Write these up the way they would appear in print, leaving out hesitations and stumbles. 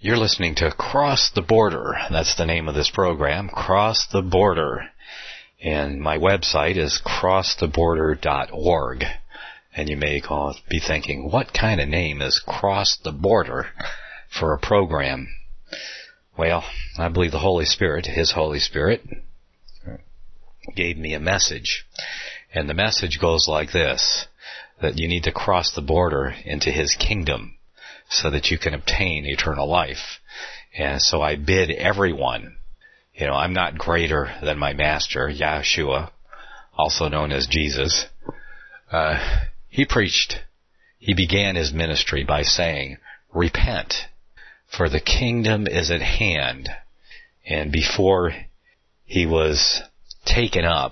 You're listening to Cross the Border. That's the name of this program, Cross the Border. And my website is crosstheborder.org. And you may be thinking, what kind of name is Cross the Border for a program? Well, I believe the Holy Spirit, His Holy Spirit, gave me a message. And the message goes like this, that you need to cross the border into His kingdom so that you can obtain eternal life. And so I bid everyone, I'm not greater than my master, Yahshua, also known as Jesus. He began his ministry by saying, repent, for the kingdom is at hand. And before he was taken up,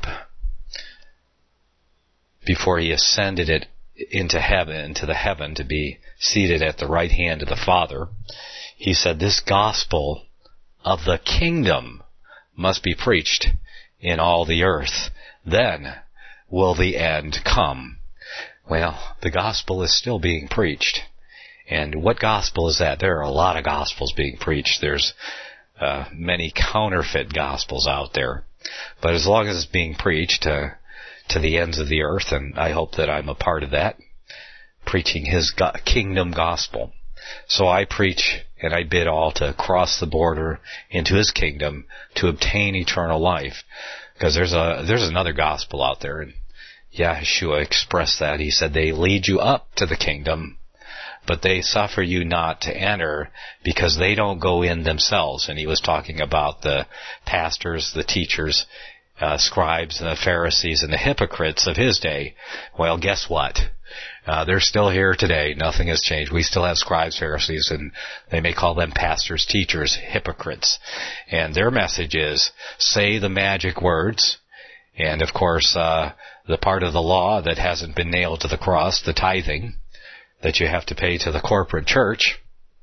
before he ascended it into the heaven to be seated at the right hand of the Father, he said, this gospel of the kingdom must be preached in all the earth. Then will the end come. Well, the gospel is still being preached. And what gospel is that? There are a lot of gospels being preached. There's many counterfeit gospels out there. But as long as it's being preached to the ends of the earth, and I hope that I'm a part of that, preaching His kingdom gospel. So I preach and I bid all to cross the border into His kingdom to obtain eternal life. Because there's another gospel out there, and Yahshua expressed that. He said, they lead you up to the kingdom, but they suffer you not to enter because they don't go in themselves. And he was talking about the pastors, the teachers, scribes, the Pharisees, and the hypocrites of his day. Well, guess what? They're still here today. Nothing has changed. We still have scribes, Pharisees, and they may call them pastors, teachers, hypocrites. And their message is, say the magic words. And, of course, the part of the law that hasn't been nailed to the cross, the tithing, that you have to pay to the corporate church.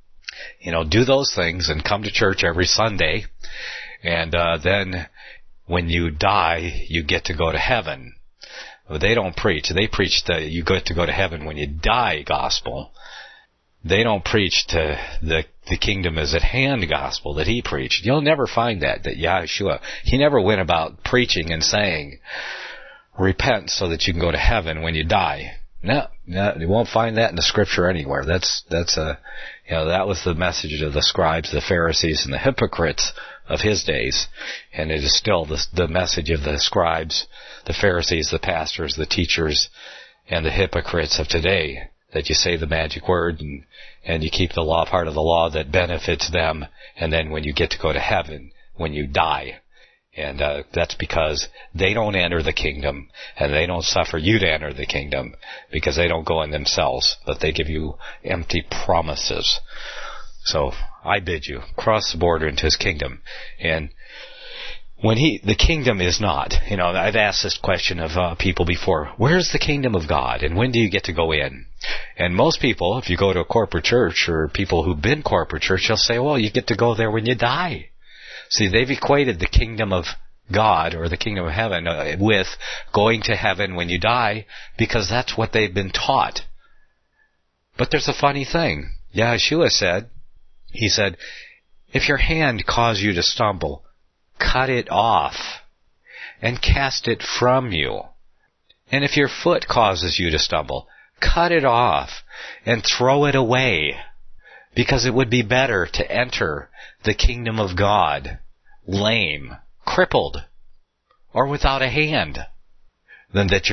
Do those things and come to church every Sunday. And then when you die, you get to go to heaven. Well, they don't preach. They preach the you get to go to heaven when you die gospel. They don't preach to the kingdom is at hand gospel that he preached. You'll never find that Yahshua, he never went about preaching and saying, repent so that you can go to heaven when you die. No, you won't find that in the scripture anywhere. That was the message of the scribes, the Pharisees, and the hypocrites of his days. And it is still the message of the scribes, the Pharisees, the pastors, the teachers, and the hypocrites of today, that you say the magic word and you keep the law, part of the law that benefits them, and then when you get to go to heaven, when you die. And that's because they don't enter the kingdom, and they don't suffer you to enter the kingdom, because they don't go in themselves, but they give you empty promises. So I bid you, cross the border into His kingdom. And when the kingdom is not, I've asked this question of people before, where's the kingdom of God, and when do you get to go in? And most people, if you go to a corporate church, or people who've been corporate church, they'll say, well, you get to go there when you die. See, they've equated the kingdom of God, or the kingdom of heaven, with going to heaven when you die, because that's what they've been taught. But there's a funny thing. Yahshua said, He said, if your hand cause you to stumble, cut it off and cast it from you. And if your foot causes you to stumble, cut it off and throw it away, because it would be better to enter the kingdom of God lame, crippled, or without a hand, than that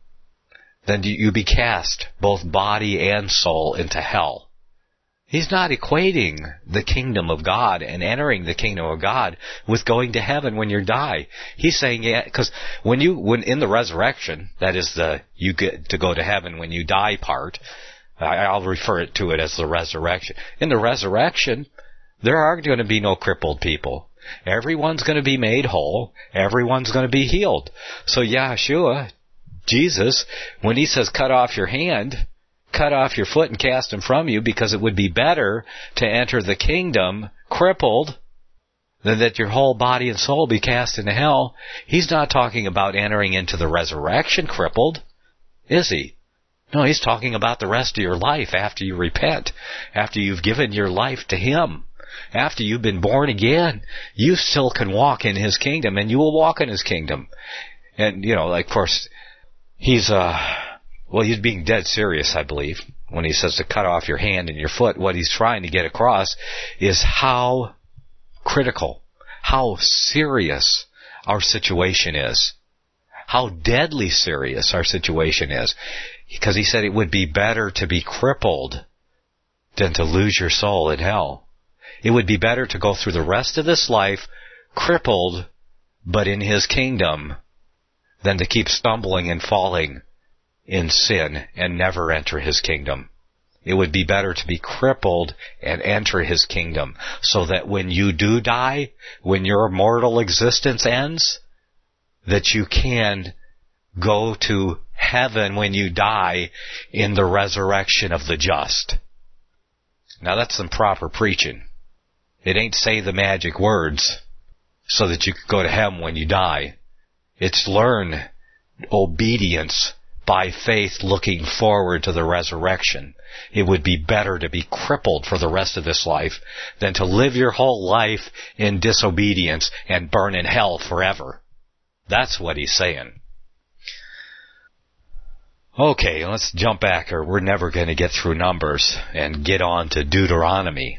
you be cast, both body and soul, into hell. He's not equating the kingdom of God and entering the kingdom of God with going to heaven when you die. He's saying, because when in the resurrection, that is you get to go to heaven when you die part, I'll refer to it as the resurrection. In the resurrection, there are going to be no crippled people. Everyone's going to be made whole. Everyone's going to be healed. So Yahshua, Jesus, when He says cut off your hand, cut off your foot and cast them from you, because it would be better to enter the kingdom crippled than that your whole body and soul be cast into hell. He's not talking about entering into the resurrection crippled, is He? No, He's talking about the rest of your life after you repent, after you've given your life to Him. After you've been born again, you still can walk in His kingdom, and you will walk in His kingdom. And, of course, He's being dead serious, I believe, when He says to cut off your hand and your foot. What He's trying to get across is how critical, how serious our situation is. How deadly serious our situation is. Because He said it would be better to be crippled than to lose your soul in hell. It would be better to go through the rest of this life crippled, but in His kingdom, than to keep stumbling and falling in sin and never enter His kingdom. It would be better to be crippled and enter His kingdom, so that when you do die, when your mortal existence ends, that you can go to heaven when you die in the resurrection of the just. Now that's some proper preaching. It ain't say the magic words so that you can go to heaven when you die. It's learn obedience by faith looking forward to the resurrection. It would be better to be crippled for the rest of this life than to live your whole life in disobedience and burn in hell forever. That's what He's saying. Okay, let's jump back, or we're never going to get through Numbers, and get on to Deuteronomy.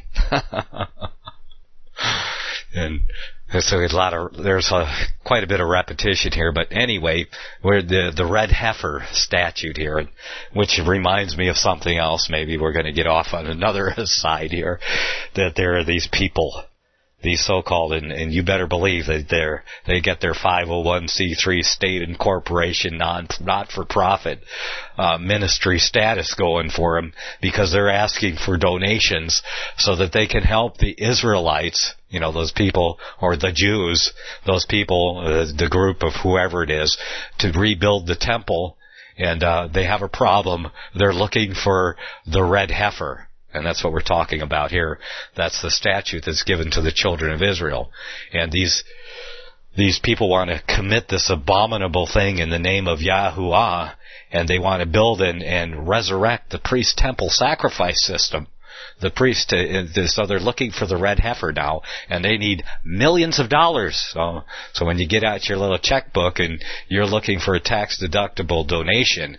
And so there's quite a bit of repetition here, but anyway, we're the red heifer statute here, which reminds me of something else. Maybe we're going to get off on another side here, that there are these people, these so-called, and you better believe that they get their 501c3 state and corporation not-for-profit ministry status going for them, because they're asking for donations so that they can help the Israelites, those people, or the Jews, those people, the group of whoever it is, to rebuild the temple. And they have a problem. They're looking for the red heifer. And that's what we're talking about here. That's the statute that's given to the children of Israel. And these people want to commit this abominable thing in the name of Yahuwah, and they want to build and resurrect the priest temple sacrifice system. The priest, so they're looking for the red heifer now, and they need millions of dollars. So when you get out your little checkbook and you're looking for a tax-deductible donation,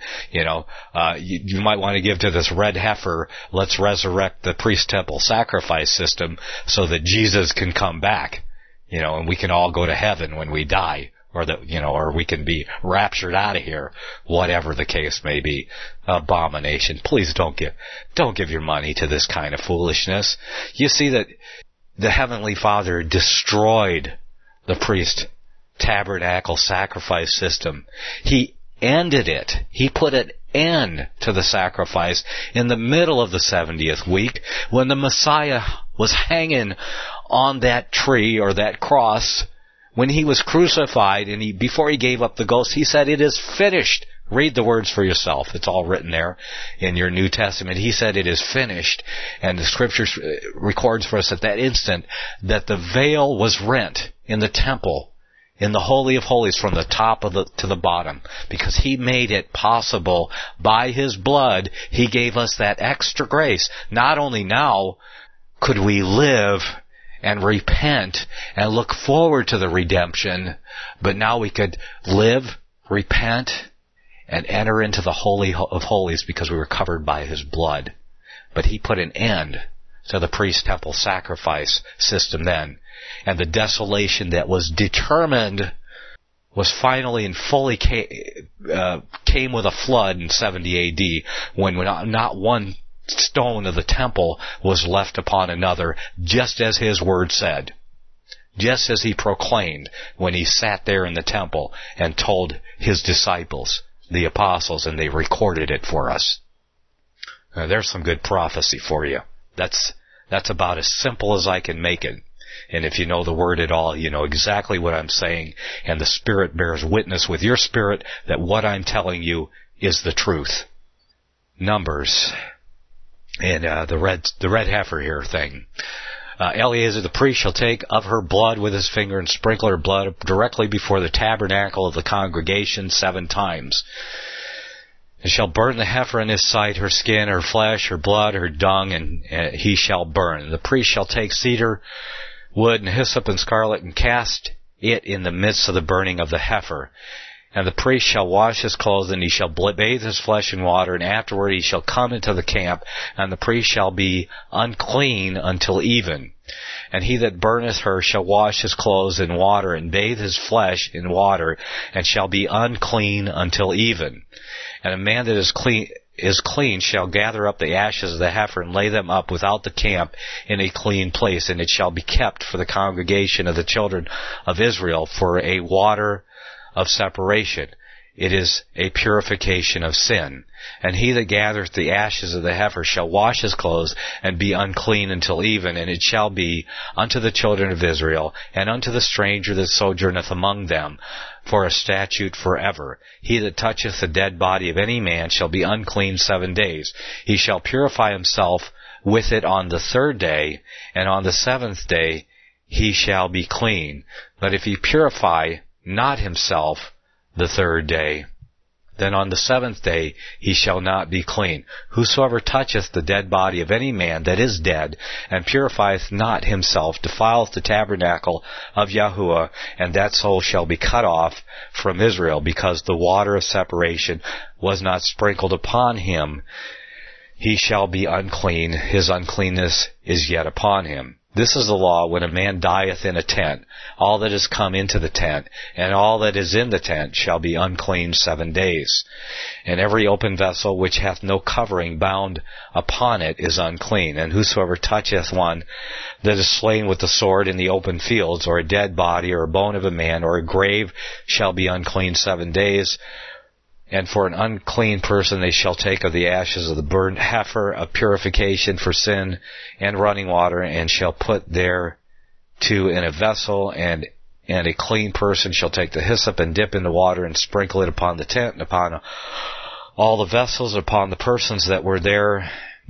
you might want to give to this red heifer. Let's resurrect the priest temple sacrifice system so that Jesus can come back, and we can all go to heaven when we die. Or we can be raptured out of here, whatever the case may be. Abomination. Please don't give your money to this kind of foolishness. You see that the Heavenly Father destroyed the priest tabernacle sacrifice system. He ended it. He put an end to the sacrifice in the middle of the 70th week when the Messiah was hanging on that tree or that cross. When He was crucified, and before He gave up the ghost, He said, "It is finished." Read the words for yourself. It's all written there in your New Testament. He said, "It is finished." And the Scripture records for us at that instant that the veil was rent in the temple, in the Holy of Holies, from the top to the bottom, because He made it possible. By His blood, He gave us that extra grace. Not only now could we live and repent and look forward to the redemption, but now we could live, repent, and enter into the Holy of Holies because we were covered by His blood. But He put an end to the priest temple sacrifice system then. And the desolation that was determined was finally and fully came with a flood in 70 A.D. when not one stone of the temple was left upon another, just as His word said, just as He proclaimed when He sat there in the temple and told His disciples, the apostles, and they recorded it for us. Now, there's some good prophecy for you. That's about as simple as I can make it. And if you know the word at all, you know exactly what I'm saying, and the Spirit bears witness with your spirit that what I'm telling you is the truth. Numbers. And the red heifer here thing. Eleazar the priest shall take of her blood with his finger and sprinkle her blood directly before the tabernacle of the congregation 7 times. and shall burn the heifer in his sight, her skin, her flesh, her blood, her dung, and he shall burn. The priest shall take cedar wood and hyssop and scarlet, and cast it in the midst of the burning of the heifer. And the priest shall wash his clothes, and he shall bathe his flesh in water, and afterward he shall come into the camp, and the priest shall be unclean until even. And he that burneth her shall wash his clothes in water, and bathe his flesh in water, and shall be unclean until even. And a man that is clean shall gather up the ashes of the heifer, and lay them up without the camp in a clean place, and it shall be kept for the congregation of the children of Israel for a water of separation. It is a purification of sin. And he that gathereth the ashes of the heifer shall wash his clothes, and be unclean until even. And it shall be unto the children of Israel, and unto the stranger that sojourneth among them, for a statute forever. He that toucheth the dead body of any man shall be unclean 7 days. He shall purify himself with it on the 3rd day, and on the 7th day he shall be clean. But if he purify not himself the 3rd day, then on the 7th day he shall not be clean. Whosoever toucheth the dead body of any man that is dead, and purifieth not himself, defileth the tabernacle of Yahuwah, and that soul shall be cut off from Israel, because the water of separation was not sprinkled upon him. He shall be unclean, his uncleanness is yet upon him. This is the law when a man dieth in a tent. All that is come into the tent, and all that is in the tent, shall be unclean 7 days. And every open vessel which hath no covering bound upon it is unclean. And whosoever toucheth one that is slain with the sword in the open fields, or a dead body, or a bone of a man, or a grave, shall be unclean 7 days. And for an unclean person they shall take of the ashes of the burnt heifer of purification for sin, and running water, and shall put thereto in a vessel, and a clean person shall take the hyssop and dip in the water, and sprinkle it upon the tent, and upon all the vessels, upon the persons that were there,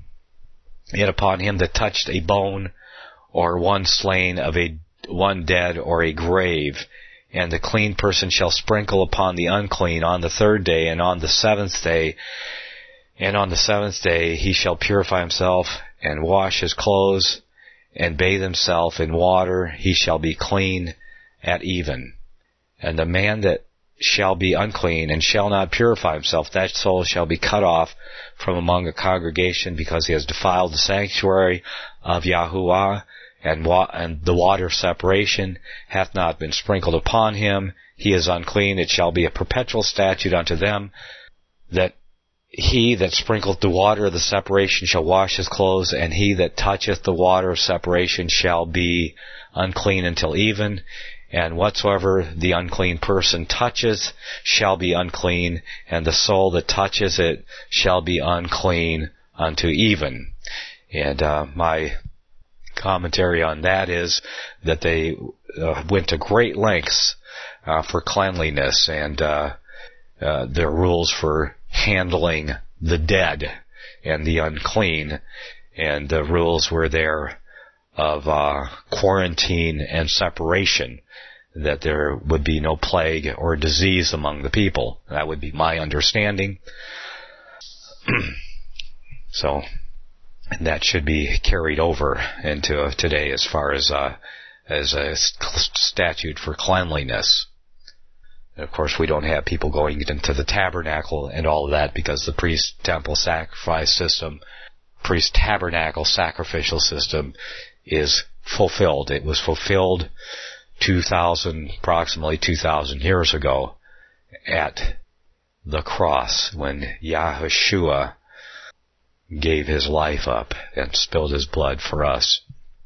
and upon him that touched a bone, or one slain of one dead, or a grave. And the clean person shall sprinkle upon the unclean on the 3rd day, and on the 7th day. And on the 7th day he shall purify himself, and wash his clothes, and bathe himself in water. He shall be clean at even. And the man that shall be unclean, and shall not purify himself, that soul shall be cut off from among the congregation, because he has defiled the sanctuary of Yahuwah, and the water of separation hath not been sprinkled upon him. He is unclean. It shall be a perpetual statute unto them, that he that sprinkleth the water of the separation shall wash his clothes, and he that toucheth the water of separation shall be unclean until even. And whatsoever the unclean person touches shall be unclean, and the soul that touches it shall be unclean unto even. And my commentary on that is that they went to great lengths for cleanliness, and their rules for handling the dead and the unclean, and the rules were there of quarantine and separation, that there would be no plague or disease among the people. That would be my understanding. So, and that should be carried over into today as far as a statute for cleanliness. And of course, we don't have people going into the tabernacle and all of that, because the priest-temple sacrifice system, priest-tabernacle sacrificial system is fulfilled. It was fulfilled approximately 2,000 years ago at the cross, when Yahushua gave his life up and spilled his blood for us.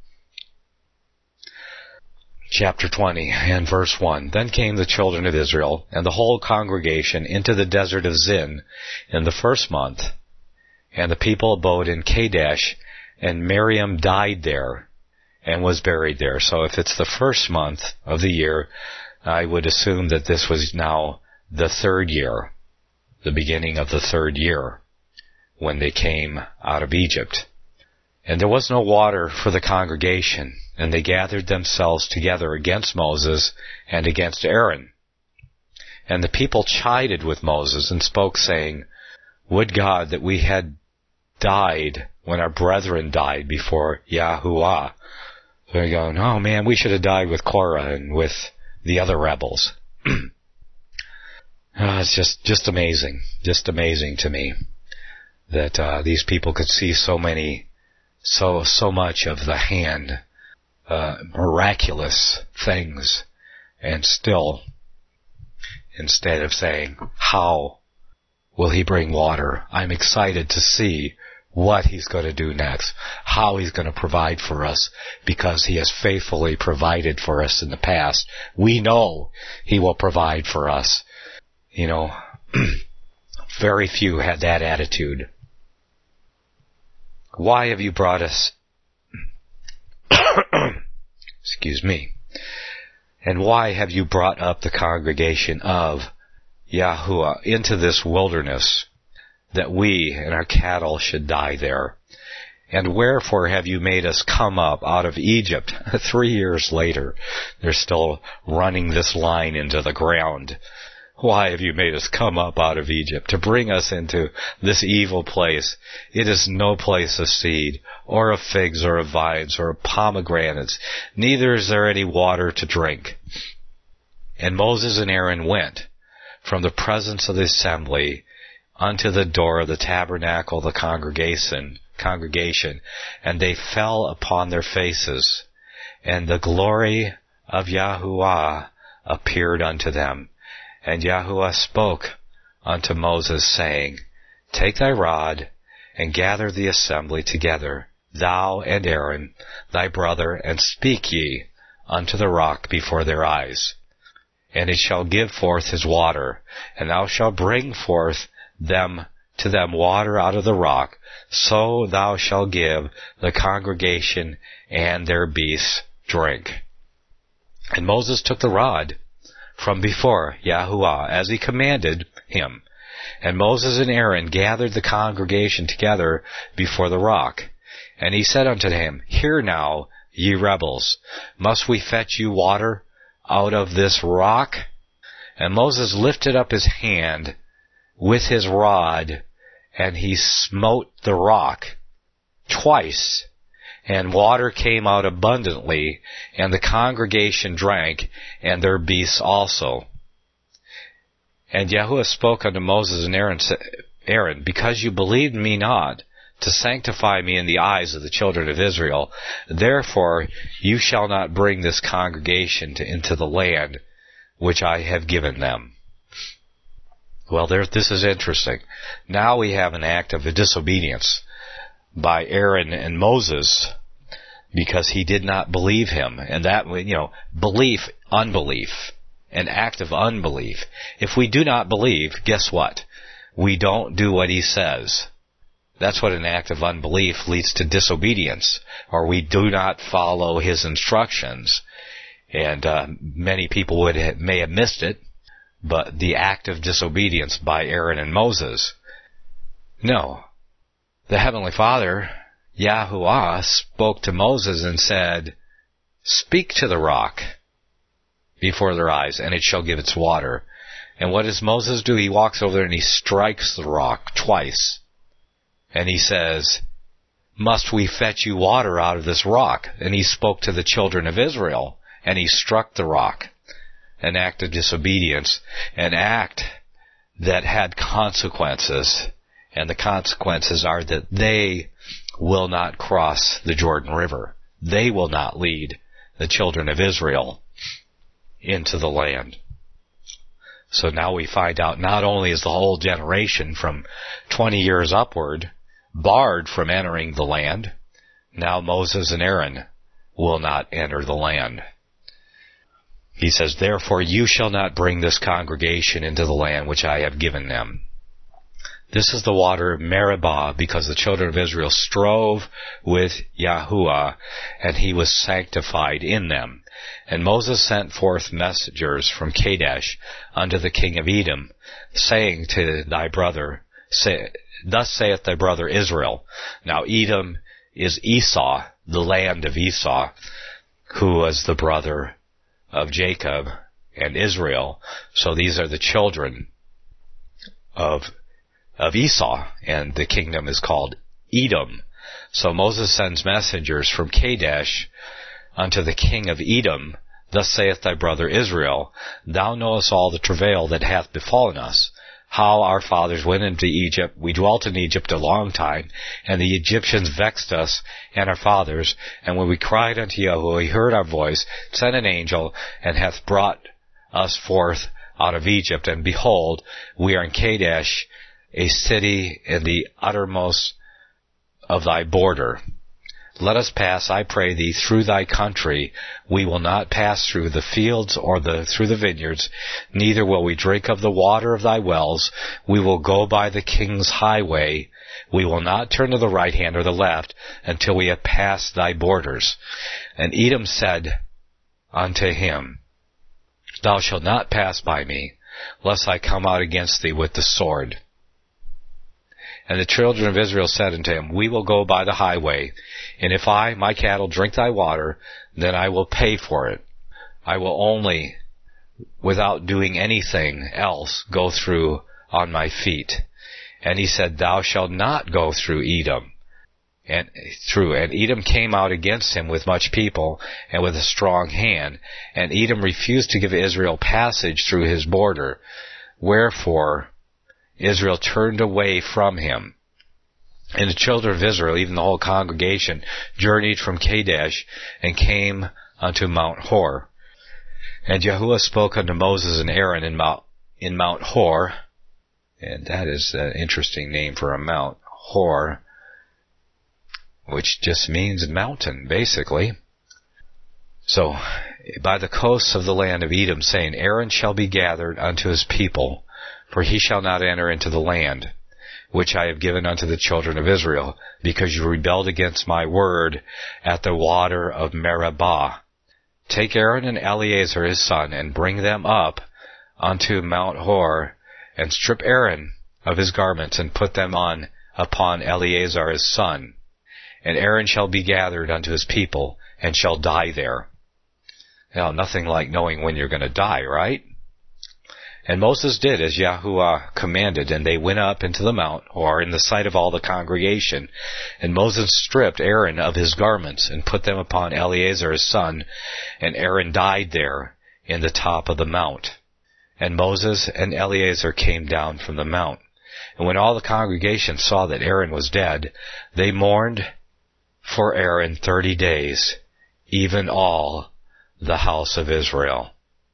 Chapter 20 and verse 1. Then came the children of Israel and the whole congregation into the desert of Zin in the 1st month, and the people abode in Kadesh, and Miriam died there and was buried there. So if it's the 1st month of the year, I would assume that this was now the 3rd year, the beginning of the 3rd year, when they came out of Egypt. And there was no water for the congregation, and they gathered themselves together against Moses and against Aaron. And the people chided with Moses and spoke, saying, Would God that we had died when our brethren died before Yahuwah. So we're going, oh man, we should have died with Korah and with the other rebels. It's just amazing. Just amazing to me that these people could see so much of the hand, miraculous things, and still, instead of saying, how will he bring water? I'm excited to see what he's going to do next, how he's going to provide for us, because he has faithfully provided for us in the past. We know he will provide for us. You know, very few had that attitude. Why have you brought us, excuse me, and why have you brought up the congregation of Yahuwah into this wilderness, that we and our cattle should die there? And wherefore have you made us come up out of Egypt? 3 years later, they're still running this line into the ground. Why have you made us come up out of Egypt to bring us into this evil place? It is no place of seed, or of figs, or of vines, or of pomegranates. Neither is there any water to drink. And Moses and Aaron went from the presence of the assembly unto the door of the tabernacle of the congregation, and they fell upon their faces, and the glory of Yahuwah appeared unto them. And Yahuwah spoke unto Moses, saying, Take thy rod, and gather the assembly together, thou and Aaron thy brother, and speak ye unto the rock before their eyes. And it shall give forth his water, and thou shalt bring forth to them water out of the rock, so thou shalt give the congregation and their beasts drink. And Moses took the rod from before Yahuwah, as he commanded him. And Moses and Aaron gathered the congregation together before the rock. And he said unto him, Hear now, ye rebels, must we fetch you water out of this rock? And Moses lifted up his hand with his rod, and he smote the rock twice, and water came out abundantly, and the congregation drank, and their beasts also. And Yahuwah spoke unto Moses and Aaron, Because you believed me not, to sanctify me in the eyes of the children of Israel, therefore you shall not bring this congregation into the land which I have given them. Well, this is interesting. Now we have an act of disobedience by Aaron and Moses, because he did not believe him. And that, belief, unbelief, an act of unbelief. If we do not believe, guess what? We don't do what he says. That's what an act of unbelief leads to, disobedience, or we do not follow his instructions. And many people may have missed it, but the act of disobedience by Aaron and Moses. No. The Heavenly Father, Yahuwah, spoke to Moses and said, Speak to the rock before their eyes, and it shall give its water. And what does Moses do? He walks over there and he strikes the rock twice. And he says, Must we fetch you water out of this rock? And he spoke to the children of Israel, and he struck the rock. An act of disobedience, an act that had consequences. And the consequences are that they will not cross the Jordan River. They will not lead the children of Israel into the land. So now we find out not only is the whole generation from 20 years upward barred from entering the land, now Moses and Aaron will not enter the land. He says, Therefore you shall not bring this congregation into the land which I have given them. This is the water of Meribah, because the children of Israel strove with Yahuwah, and he was sanctified in them. And Moses sent forth messengers from Kadesh unto the king of Edom, saying to thy brother, Thus saith thy brother Israel. Now Edom is Esau, the land of Esau, who was the brother of Jacob and Israel. So these are the children of of Esau, and the kingdom is called Edom. So Moses sends messengers from Kadesh unto the king of Edom. Thus saith thy brother Israel, Thou knowest all the travail that hath befallen us, how our fathers went into Egypt. We dwelt in Egypt a long time, and the Egyptians vexed us and our fathers. And when we cried unto Yahuwah, he heard our voice, sent an angel, and hath brought us forth out of Egypt. And behold, we are in Kadesh, a city in the uttermost of thy border. Let us pass, I pray thee, through thy country. We will not pass through the fields or through the vineyards, neither will we drink of the water of thy wells. We will go by the king's highway. We will not turn to the right hand or the left until we have passed thy borders. And Edom said unto him, Thou shalt not pass by me, lest I come out against thee with the sword. And the children of Israel said unto him, We will go by the highway, and if my cattle drink thy water, then I will pay for it. I will only, without doing anything else, go through on my feet. And he said, Thou shalt not go through Edom. And Edom came out against him with much people and with a strong hand. And Edom refused to give Israel passage through his border. Wherefore Israel turned away from him. And the children of Israel, even the whole congregation, journeyed from Kadesh and came unto Mount Hor. And Yahuwah spoke unto Moses and Aaron in Mount Hor, and that is an interesting name for a mount, Hor, which just means mountain, basically. So, by the coasts of the land of Edom, saying, Aaron shall be gathered unto his people, for he shall not enter into the land which I have given unto the children of Israel, because you rebelled against my word at the water of Meribah. Take Aaron and Eleazar his son, and bring them up unto Mount Hor, and strip Aaron of his garments, and put them upon Eleazar his son. And Aaron shall be gathered unto his people, and shall die there. Now, nothing like knowing when you're going to die, right? And Moses did as Yahuwah commanded, and they went up into the Mount Hor in the sight of all the congregation. And Moses stripped Aaron of his garments, and put them upon Eleazar his son, and Aaron died there in the top of the mount. And Moses and Eleazar came down from the mount. And when all the congregation saw that Aaron was dead, they mourned for Aaron 30 days, even all the house of Israel.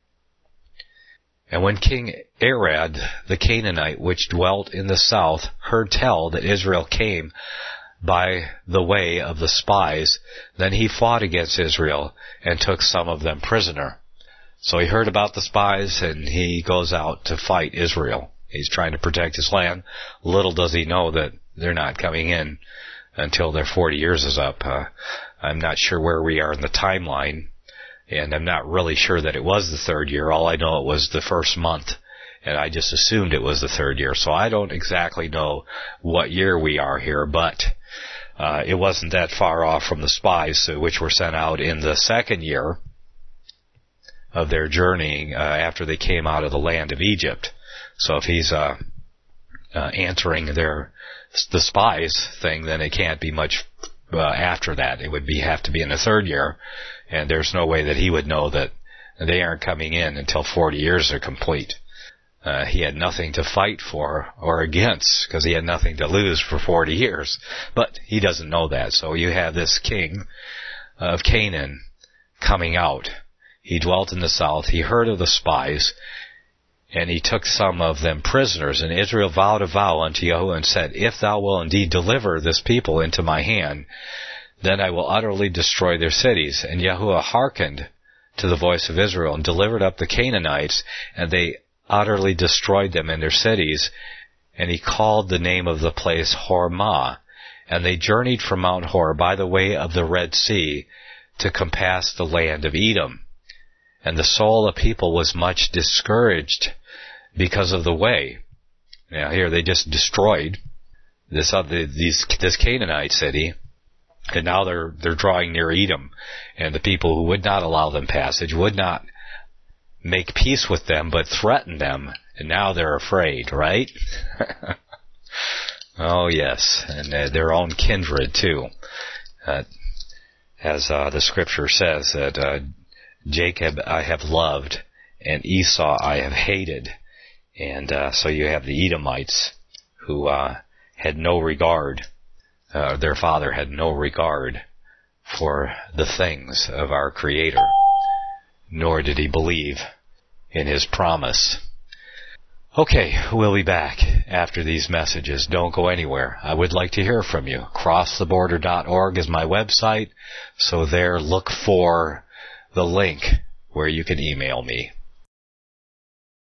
And when King Arad the Canaanite, which dwelt in the south, heard tell that Israel came by the way of the spies, then he fought against Israel and took some of them prisoner. So he heard about the spies, and he goes out to fight Israel. He's trying to protect his land. Little does he know that they're not coming in until their 40 years is up. I'm not sure where we are in the timeline. And I'm not really sure that it was the third year. All I know it was the first month, and I just assumed it was the third year. So I don't exactly know what year we are here, but it wasn't that far off from the spies, which were sent out in the second year of their journeying after they came out of the land of Egypt. So if he's answering the spies thing, then it can't be much after that. It would have to be in the third year. And there's no way that he would know that they aren't coming in until 40 years are complete. He had nothing to fight for or against, because he had nothing to lose for 40 years. But he doesn't know that. So you have this king of Canaan coming out. He dwelt in the south. He heard of the spies, and he took some of them prisoners. And Israel vowed a vow unto Yahuwah and said, If thou wilt indeed deliver this people into my hand, then I will utterly destroy their cities. And Yahuwah hearkened to the voice of Israel, and delivered up the Canaanites, and they utterly destroyed them in their cities. And he called the name of the place Hormah. And they journeyed from Mount Hor by the way of the Red Sea to compass the land of Edom. And the soul of people was much discouraged because of the way. Now here they just destroyed this Canaanite city. And now they're drawing near Edom, and the people who would not allow them passage would not make peace with them, but threaten them. And now they're afraid, right? Oh, yes, and their own kindred, too. As the scripture says, that Jacob I have loved, and Esau I have hated. And so you have the Edomites, who had no regard, their father had no regard for the things of our Creator, nor did he believe in His promise. Okay, we'll be back after these messages. Don't go anywhere. I would like to hear from you. CrossTheBorder.org is my website, so there look for the link where you can email me.